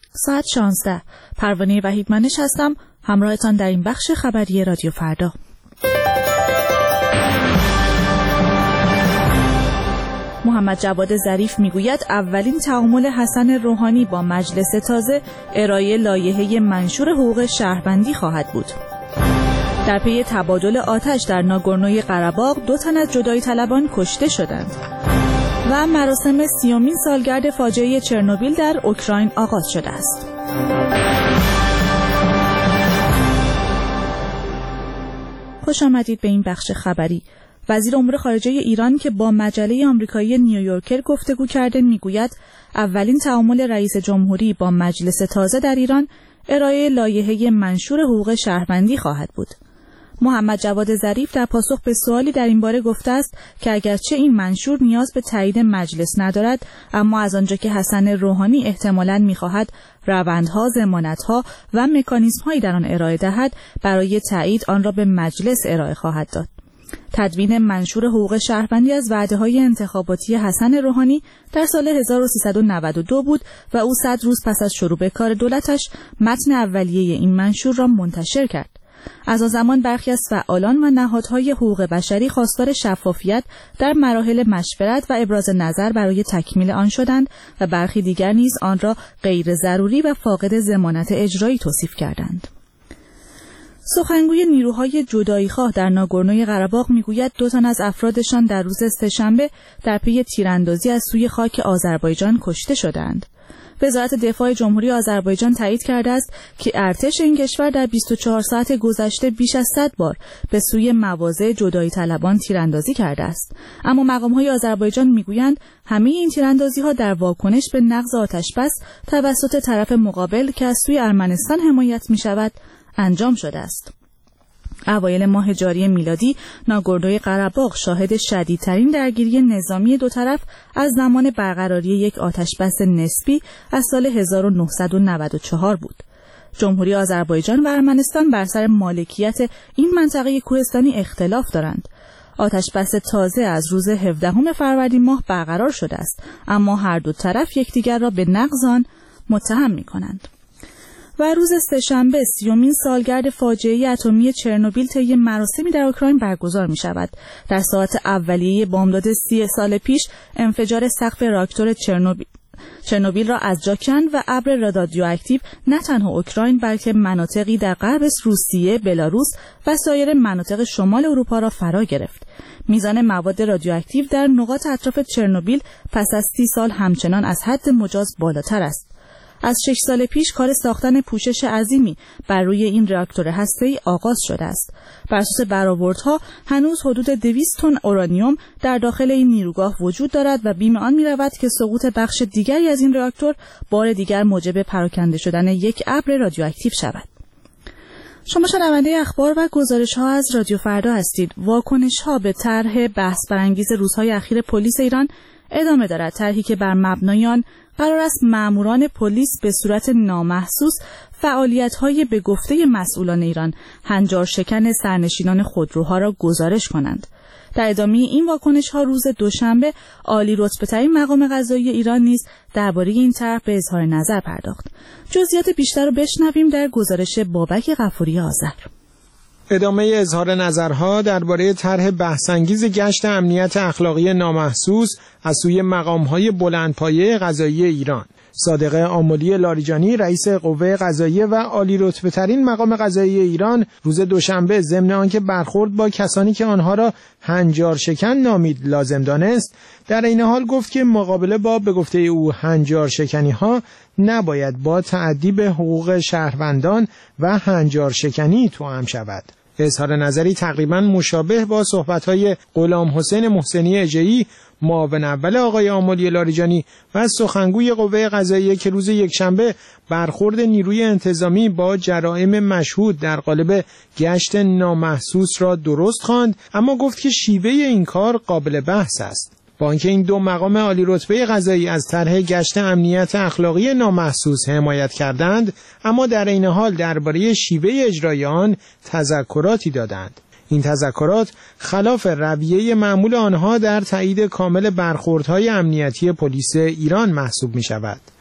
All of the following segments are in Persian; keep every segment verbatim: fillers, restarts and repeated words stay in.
ساعت شانزده. پروانه وحیدمنش هستم، همراهتان در این بخش خبری رادیو فردا. محمد جواد ظریف میگوید اولین تعامل حسن روحانی با مجلس تازه ارائه لایحه منشور حقوق شهروندی خواهد بود. در پی تبادل آتش در ناگورنوی قره‌باغ دو تن از جدایی طلبان کشته شدند و مراسم سیومین سالگرد فاجعه چرنوبیل در اوکراین آغاز شده است. خوش آمدید به این بخش خبری. وزیر امور خارجه ایران که با مجله آمریکایی نیویورکر گفتگو کرده میگوید اولین تعامل رئیس جمهوری با مجلس تازه در ایران ارائه لایحه منشور حقوق شهروندی خواهد بود. محمد جواد ظریف در پاسخ به سوالی در این باره گفته است که اگرچه این منشور نیاز به تایید مجلس ندارد، اما از آنجا که حسن روحانی احتمالاً می‌خواهد روندها، ضمانت‌ها و مکانیزم‌هایی در آن ارائه دهد، برای تایید آن را به مجلس ارائه خواهد داد. تدوین منشور حقوق شهروندی از وعده‌های انتخاباتی حسن روحانی در سال هزار و سیصد و نود و دو بود و او صد روز پس از شروع به کار دولتش متن اولیه این منشور را منتشر کرد. از آن زمان برخی از فعالان و نهادهای حقوق بشری خواستار شفافیت در مراحل مشورت و ابراز نظر برای تکمیل آن شدند و برخی دیگر نیز آن را غیر ضروری و فاقد ضمانت اجرایی توصیف کردند. سخنگوی نیروهای جداییخواه در ناگورنوی قره‌باغ میگوید دو تن از افرادشان در روز سه‌شنبه در پی تیراندازی از سوی خاک آذربایجان کشته شدند. وزارت دفاع جمهوری آذربایجان تایید کرده است که ارتش این کشور در بیست و چهار ساعت گذشته بیش از صد بار به سوی مواضع جدایی طلبان تیراندازی کرده است. اما مقام‌های آذربایجان میگویند همه این تیراندازی‌ها در واکنش به نقض آتش‌بس توسط طرف مقابل که از سوی ارمنستان حمایت می‌شود انجام شده است. اوایل ماه جاری میلادی ناگورنوی قره‌باغ شاهد شدیدترین درگیری نظامی دو طرف از زمان برقراری یک آتشبس نسبی از سال هزار و نهصد و نود و چهار بود. جمهوری آذربایجان و ارمنستان بر سر مالکیت این منطقه کوهستانی اختلاف دارند. آتشبس تازه از روز هفدهم فروردین ماه برقرار شده است، اما هر دو طرف یکدیگر را به نقض آن متهم می‌کنند. و روز سه‌شنبه سیومین سالگرد فاجعه اتمی چرنوبیل طی مراسمی در اوکراین برگزار می شود. در ساعت اولیه بامداد سی سال پیش انفجار سقف راکتور چرنوبیل چرنوبیل را از جا کند و ابر رادیواکتیو نه تنها اوکراین بلکه مناطقی در غرب روسیه، بلاروس و سایر مناطق شمال اروپا را فرا گرفت. میزان مواد رادیواکتیو در نقاط اطراف چرنوبیل پس از سی سال همچنان از حد مجاز بالاتر است. از شش سال پیش کار ساختن پوشش عظیمی بر روی این راکتور هسته‌ای آغاز شده است. بر اساس برآوردها هنوز حدود دویست تن اورانیوم در داخل این نیروگاه وجود دارد و بیم آن می‌رود که سقوط بخش دیگری از این راکتور بار دیگر موجب پراکنده شدن یک ابر رادیواکتیو شود. شما شنونده اخبار و گزارش‌ها از رادیو فردا هستید. واکنش‌ها به طرح بحث برانگیز روزهای اخیر پلیس ایران ادامه دارد. طرحی که بر مبنای آن قرار است ماموران پلیس به صورت نامحسوس فعالیت‌های به گفته مسئولان ایران هنجار شکن سرنشینان خودروها را گزارش کنند. در ادامه این واکنش‌ها روز دوشنبه عالی رتبه‌ترین مقام قضایی ایران نیز درباره این طرح به اظهار نظر پرداخت. جزئیات بیشتر را بشنویم در گزارش بابک غفوری آذر. ادامه اظهار نظرها درباره طرح بحث‌انگیز گشت امنیت اخلاقی نامحسوس از سوی مقام‌های بلندپایه قضایی ایران. صادق آملی لاریجانی رئیس قوه قضاییه و عالی رتبه‌ترین مقام قضایی ایران روز دوشنبه ضمن آنکه برخورد با کسانی که آنها را هنجار شکن نامید لازم دانست، در این حال گفت که مقابله با به گفته او هنجار شکنی ها نباید با تعدی به حقوق شهروندان و هنجار شکنی توأم شود. اظهار نظری تقریباً مشابه با صحبت‌های غلام حسین محسنی اجئی، معاون اول آقای آملی لاریجانی و سخنگوی قوه قضاییه که روز یکشنبه برخورد نیروی انتظامی با جرائم مشهود در قالب گشت نامحسوس را درست خواند، اما گفت که شیوه این کار قابل بحث است. با اینکه این دو مقام عالی رتبه قضایی از طرح گشت امنیت اخلاقی نامحسوس حمایت کردند، اما در این حال درباره شیوه اجرای آن تذکراتی دادند. این تذکرات خلاف رویه معمول آنها در تایید کامل برخوردهای امنیتی پلیس ایران محسوب می شود.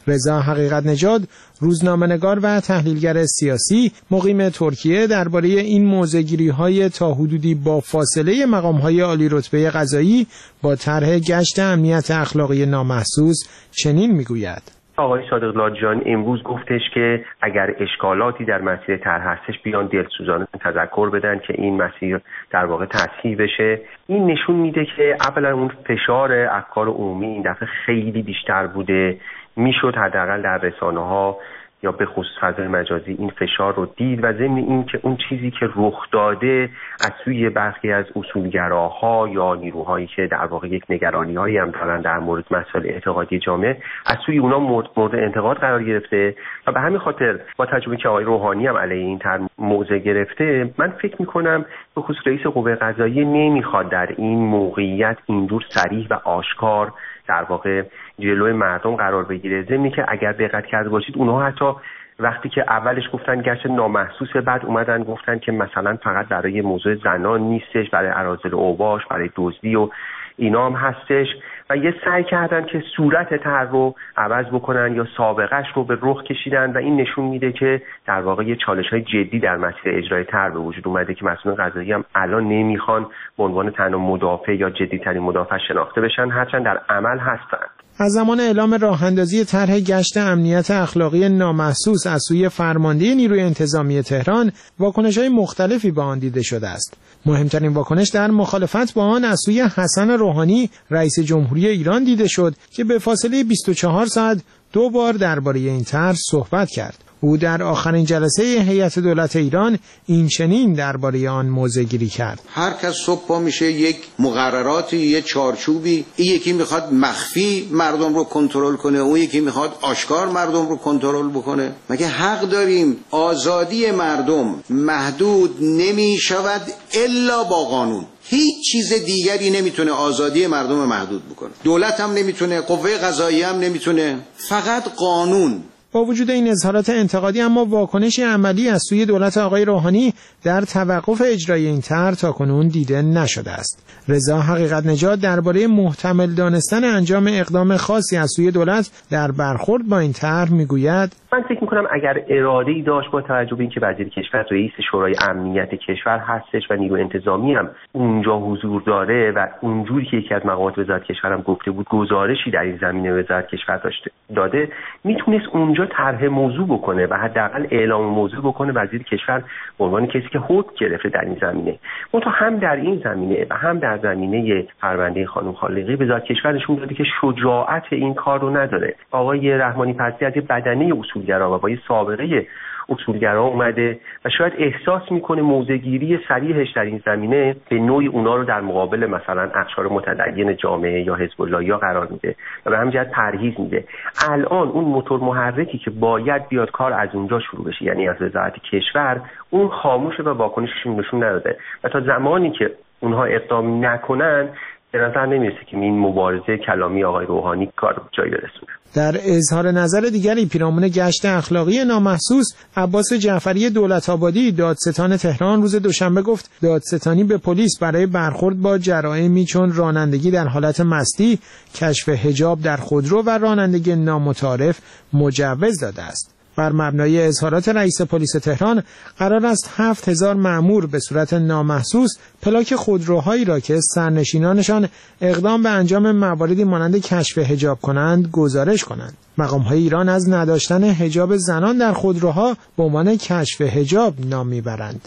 رضا حقیقت نژاد، روزنامه‌نگار و تحلیلگر سیاسی مقیم ترکیه، درباره این موضع‌گیری‌های تا حدودی با فاصله مقام‌های عالی رتبه قضایی با طرح گشت امنیت اخلاقی نامحسوس چنین می‌گوید: آقای صادق لاجان امروز گفتش که اگر اشکالاتی در مسیر طرح هستش بیان دلسوزانه تذکر بدن که این مسیر در واقع تصحیح بشه. این نشون میده که اولا اون فشار افکار عمومی این دفعه خیلی بیشتر بوده، میشد حداقل در رسانه‌ها یا به خصوص فضای مجازی این فشار رو دید و ضمن این که اون چیزی که رخ داده از سوی برخی از اصولگراها یا نیروهایی که در واقع یک نگرانی‌هایی هم دارن در مورد مسائل اعتقادی جامعه، از سوی اونا مورد انتقاد قرار گرفته و به همین خاطر با تجربه که آقای روحانی هم علیه این طرح موضع گرفته، من فکر می‌کنم به خصوص رئیس قوه قضاییه نمیخواد در این موقعیت اینجور صریح و آشکار در واقع جلوی مردم قرار بگیره. ضمن که اگر دقت کرده باشید اونها حتی وقتی که اولش گفتن گشت نامحسوس، بعد اومدن گفتن که مثلا فقط برای موضوع زنان نیستش، برای اراذل اوباش، برای دزدی و اینا هم هستش و یه سعی کردن که صورت طرح رو عوض بکنن یا سابقهش رو به رخ کشیدن و این نشون میده که در واقع یه چالش‌های جدی در مسیر اجرای طرح به وجود اومده که مسئولان قضایی هم الان نمیخوان به عنوان تنها مدافع یا جدی‌ترین مدافع شناخته بشن، هرچند در عمل هستن. از زمان اعلام راه اندازی طرح گشت امنیت اخلاقی نامحسوس از سوی فرمانده نیروی انتظامی تهران، واکنش‌های مختلفی به آن دیده شده است. مهمترین واکنش در مخالفت با آن از سوی حسن روحانی، رئیس جمهوری ایران دیده شد که به فاصله بیست و چهار ساعت دو بار درباره این طرح صحبت کرد. او در آخرین جلسه هیئت دولت ایران این چنین درباره آن موضع‌گیری کرد: هر کس صبح پا میشه یک مقرراتی، یک چارچوبی، این یکی میخواد مخفی مردم رو کنترل کنه، اون یکی میخواد آشکار مردم رو کنترل بکنه. مگه حق داریم آزادی مردم محدود نمیشود الا با قانون؟ هیچ چیز دیگری نمیتونه آزادی مردم محدود بکنه. دولت هم نمیتونه، قوه قضاییه هم نمیتونه، فقط قانون. با وجود این اظهارات انتقادی اما واکنش عملی از سوی دولت آقای روحانی در توقف اجرای این طرح تاکنون دیده نشده است. رضا حقیقت نژاد درباره محتمل دانستن انجام اقدام خاصی از سوی دولت در برخورد با این طرح میگوید: من فکر میکنم اگر اراده‌ای داشت با توجه به اینکه وزیر کشور رئیس شورای امنیت کشور هستش و نیرو انتظامی هم اونجا حضور داره و اونجوری که یکی از مقامات وزارت کشور هم گفته بود گزارشی در این زمینه وزارت کشور داشته داده، میتونست اونجا طرح موضوع بکنه و حداقل اعلام موضوع بکنه وزیر کشور به عنوان کسی که حکم گرفته در این زمینه. منتها هم در این زمینه و هم در زمینه پرونده خانم خالقی وزارت کشور نشون داده که شجاعت این کار رو نداره. آقای رحمانی پرسی از بدنه اصولگرا و با سابقه اصولگرا اومده و شاید احساس میکنه موضع‌گیری صریحش در این زمینه به نوعی اونا رو در مقابل مثلا اقشار متدین جامعه یا حزب الله یا قرار میده و به همین جهت پرهیز میده. الان اون موتور محرکی که باید بیاد کار از اونجا شروع بشه، یعنی از وزارت کشور، اون خاموشه و واکنشش نشون نداده و تا زمانی که اونها اقدام نکنن به نظر نمیرسه که این مبارزه کلامی آقای روحانی کار جایی برسونه. در اظهار نظر دیگری پیرامون گشت اخلاقی نامحسوس، عباس جعفری دولت‌آبادی، دادستان تهران، روز دوشنبه گفت دادستانی به پلیس برای برخورد با جرائمی چون رانندگی در حالت مستی، کشف حجاب در خودرو و رانندگی نامتعارف مجوز داده است. بر مبنای اظهارات رئیس پلیس تهران قرار است هفت هزار مأمور به صورت نامحسوس پلاک خودروهایی را که سرنشینانشان اقدام به انجام مواردی مانند کشف حجاب کنند گزارش کنند. مقام‌های ایران از نداشتن حجاب زنان در خودروها به عنوان کشف حجاب نام میبرند.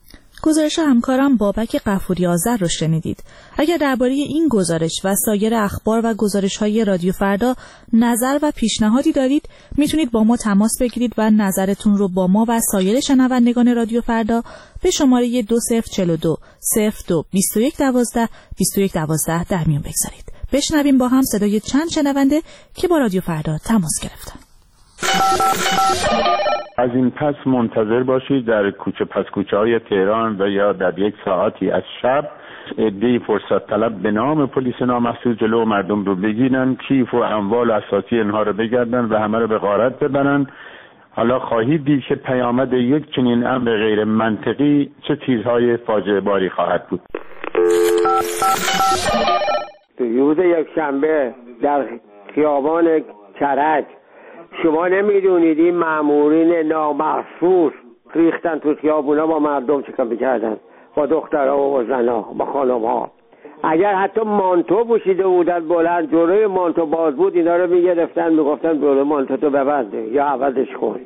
گزارش همکارم بابک غفوری آذر رو شنیدید. اگر درباره این گزارش و سایر اخبار و گزارش‌های رادیو فردا نظر و پیشنهادی دارید، میتونید با ما تماس بگیرید و نظرتون رو با ما و سایر شنوندگان رادیو فردا به شماره دو صفر چهار دو صفر دو بیست و یک دوازده بیست و یک دوازده در میون بگذارید. بشنویم با هم صدای چند شنونده که با رادیو فردا تماس گرفتن. از این پس منتظر باشید در کوچه پس کوچه های تهران و یا در یک ساعتی از شب عده‌ای فرصت طلب به نام پلیس نامحسوس جلو مردم رو بگیرن، کیف و اموال و اساسی اینها رو بگردن و همه رو به غارت ببرن. حالا خواهید دید که پیامد یک چنین امر غیر منطقی چه چیزهای فاجعه باری خواهد بود. روز یک شنبه در خیابان کرج شما نمیدونید این مامورین نامحسوس ریختن تو خیابونا با مردم چیکار میکردن، با دخترها و با زنها، با خانمها. اگر حتی مانتو پوشیده بودن بلند جلوی مانتو باز بود، اینا رو میگرفتن میگفتن جلوی مانتو تو ببنده یا عوضش کن.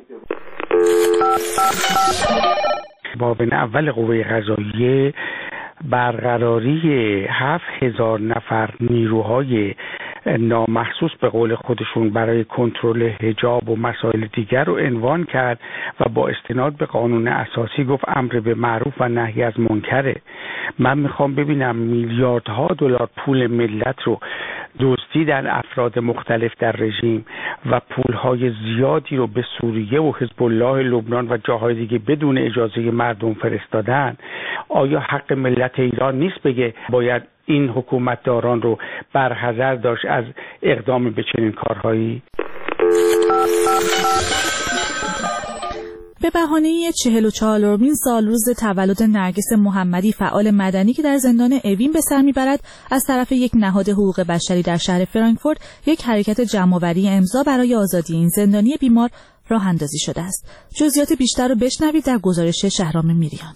معاون اول قوه قضاییه برقراری هفت هزار نفر نیروهای نامحسوس به قول خودشون برای کنترل حجاب و مسائل دیگر رو عنوان کرد و با استناد به قانون اساسی گفت امر به معروف و نهی از منکره. من میخوام ببینم میلیاردها دلار پول ملت رو دزدیدن افراد مختلف در رژیم و پولهای زیادی رو به سوریه و حزب الله لبنان و جاهای دیگه بدون اجازه مردم فرستادن. آیا حق ملت ایران نیست بگه باید این حکومتداران رو برحذر داشت از اقدام به چنین کارهایی؟ به بهانه چهل و چهارمین سال روز تولد نرگس محمدی، فعال مدنی که در زندان اوین به سر میبرد، از طرف یک نهاد حقوق بشری در شهر فرانکفورت یک حرکت جمع‌آوری امضا برای آزادی این زندانی بیمار راه اندازی شده است. جزئیات بیشتر رو بشنوید در گزارش شهرام میریان.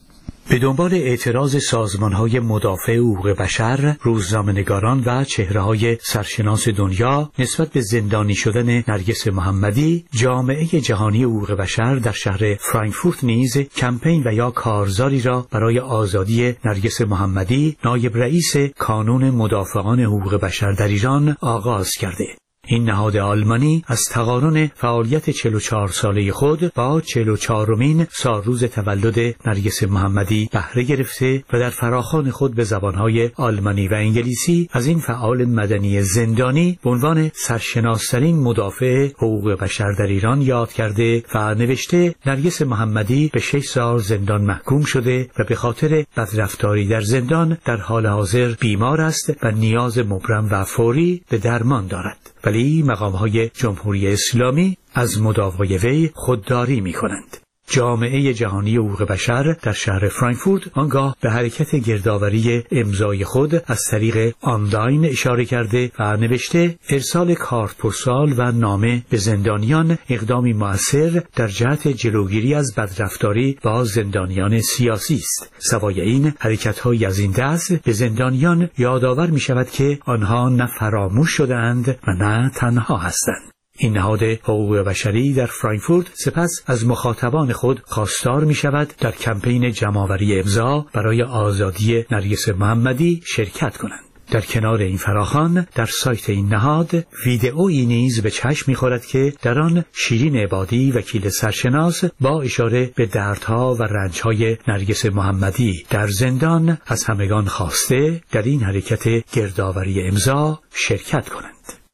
به دنبال اعتراض سازمان‌های مدافع حقوق بشر، روزنامه‌نگاران و چهره‌های سرشناس دنیا نسبت به زندانی شدن نرگس محمدی، جامعه جهانی حقوق بشر در شهر فرانکفورت نیز کمپین و یا کارزاری را برای آزادی نرگس محمدی، نایب رئیس کانون مدافعان حقوق بشر در ایران آغاز کرده. این نهاد آلمانی از تقارن فعالیت چهل و چهار ساله خود با چهل و چهارمین سالروز تولد نرگس محمدی بهره گرفته و در فراخوان خود به زبانهای آلمانی و انگلیسی از این فعال مدنی زندانی به عنوان سرشناس‌ترین مدافع حقوق بشر در ایران یاد کرده و نوشته نرگس محمدی به شش سال زندان محکوم شده و به خاطر بدرفتاری در زندان در حال حاضر بیمار است و نیاز مبرم و فوری به درمان دارد. ولی مقام‌های جمهوری اسلامی از مداوای وی خودداری می‌کنند. جامعه جهانی حقوق بشر در شهر فرانکفورت آنگاه به حرکت گردآوری امضای خود از طریق آنلاین اشاره کرده و نوشته ارسال کارت پستال و نامه به زندانیان اقدامی مؤثر در جهت جلوگیری از بدرفتاری با زندانیان سیاسی است. سوای این حرکت‌های از این دست به زندانیان یادآور می‌شود که آنها نه فراموش شده‌اند و نه تنها هستند. این نهاد حقوق بشری در فرانکفورت سپس از مخاطبان خود خواستار می شود در کمپین جمع‌آوری امضا برای آزادی نرگس محمدی شرکت کنند. در کنار این فراخوان در سایت این نهاد ویدئویی نیز به چشم می‌خورد که در آن شیرین عبادی وکیل سرشناس با اشاره به دردها و رنج‌های نرگس محمدی در زندان از همگان خواسته در این حرکت گردآوری امضا شرکت کنند.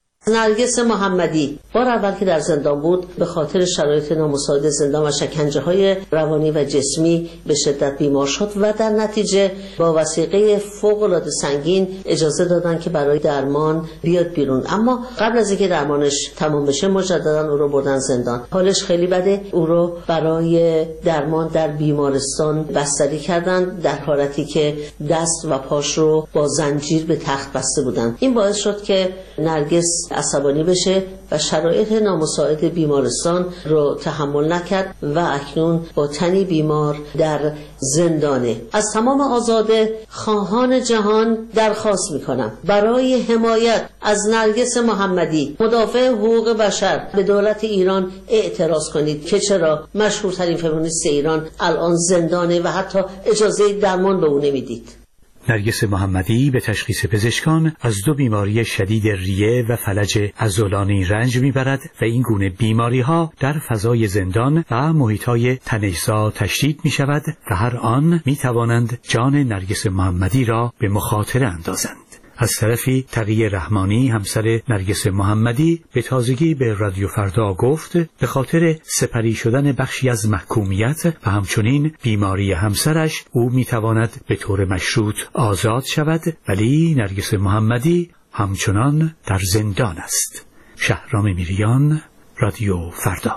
نرگس محمدی بار اول که در زندان بود به خاطر شرایط نامساعد زندان و شکنجه‌های روانی و جسمی به شدت بیمار شد و در نتیجه با وثیقه فوق‌العاده سنگین اجازه دادن که برای درمان بیاد بیرون. اما قبل از اینکه درمانش تمام بشه مجددا او رو بردن زندان. حالش خیلی بده. او رو برای درمان در بیمارستان بستری کردن در حالتی که دست و پاش رو با زنجیر به تخت بسته بودن. این باعث شد که نرگس عصبانی بشه و شرایط نامساعد بیمارستان رو تحمل نکرد و اکنون با تنی بیمار در زندانه. از تمام آزاده خواهان جهان درخواست میکنم برای حمایت از نرگس محمدی، مدافع حقوق بشر، به دولت ایران اعتراض کنید که چرا مشهورترین فمینیست ایران الان زندانه و حتی اجازه درمان به او نمیدید. نرگس محمدی به تشخیص پزشکان از دو بیماری شدید ریه و فلج عضلانی رنج میبرد و این گونه بیماری ها در فضای زندان و محیط های تنش‌زا تشدید می شود و هر آن می توانند جان نرگس محمدی را به مخاطره اندازند. از طرفی تقی رحمانی همسر نرگس محمدی به تازگی به رادیو فردا گفت به خاطر سپری شدن بخشی از محکومیت و همچنین بیماری همسرش او میتواند به طور مشروط آزاد شود، ولی نرگس محمدی همچنان در زندان است. شهرام میریان، رادیو فردا.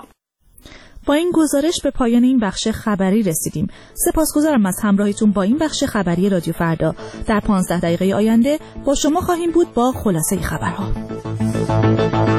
با این گزارش به پایان این بخش خبری رسیدیم. سپاسگزارم از همراهیتون با این بخش خبری رادیو فردا. در پانزده دقیقه آینده با شما خواهیم بود با خلاصه خبرها.